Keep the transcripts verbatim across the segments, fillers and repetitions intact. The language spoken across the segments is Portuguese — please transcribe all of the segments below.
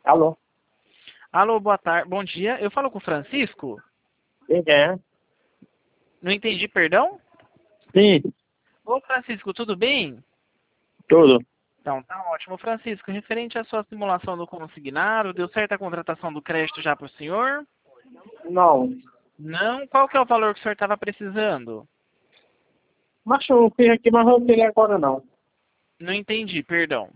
Alô? Alô, boa tarde, bom dia. Eu falo com o Francisco? Quem que é? Não entendi, perdão? Sim, Ô, Francisco, tudo bem? tudo. Então, tá ótimo. Francisco, referente à sua simulação do consignado, deu certo a contratação do crédito já para o senhor? Não. Não? Qual que é o valor que o senhor estava precisando? Mas eu fiz aqui, mas não sei agora não. Não entendi, perdão.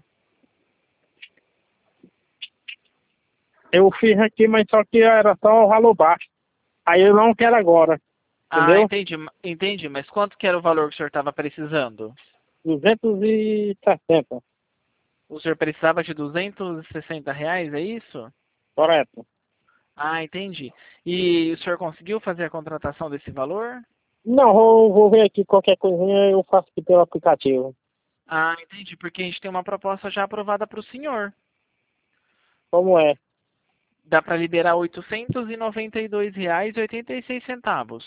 Eu fiz aqui, mas só que era só o valor baixo. Aí eu não quero agora, Ah, entendeu? entendi, entendi. Mas quanto que era o valor que o senhor estava precisando? duzentos e sessenta, O senhor precisava de duzentos e sessenta reais, é isso? correto. Ah, entendi. E o senhor conseguiu fazer a contratação desse valor? Não, vou, vou ver aqui qualquer coisinha, eu faço aqui pelo aplicativo. Ah, entendi, porque a gente tem uma proposta já aprovada para o senhor. Como é? Dá para liberar oitocentos e noventa e dois reais e oitenta e seis centavos.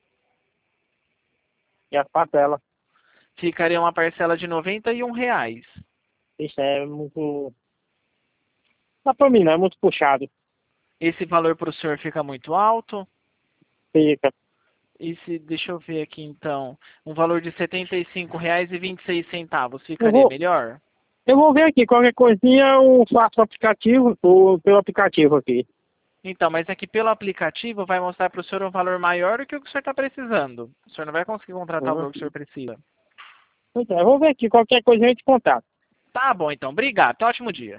E a parcela. Ficaria uma parcela de noventa e um reais. Isso é muito... Dá pra mim, não é muito puxado. Esse valor para o senhor fica muito alto? Fica. E se, deixa eu ver aqui então, um valor de setenta e cinco reais e vinte e seis centavos Eu ficaria vou, melhor? eu vou ver aqui, qualquer coisinha eu faço o aplicativo, ou pelo aplicativo aqui. Então, mas aqui pelo aplicativo vai mostrar para o senhor um valor maior do que o que o senhor está precisando. O senhor não vai conseguir contratar o Uhum. valor que o senhor precisa. Então, eu vou ver aqui, qualquer coisa a gente contato. Tá bom, então. Obrigado. Tenha um ótimo dia.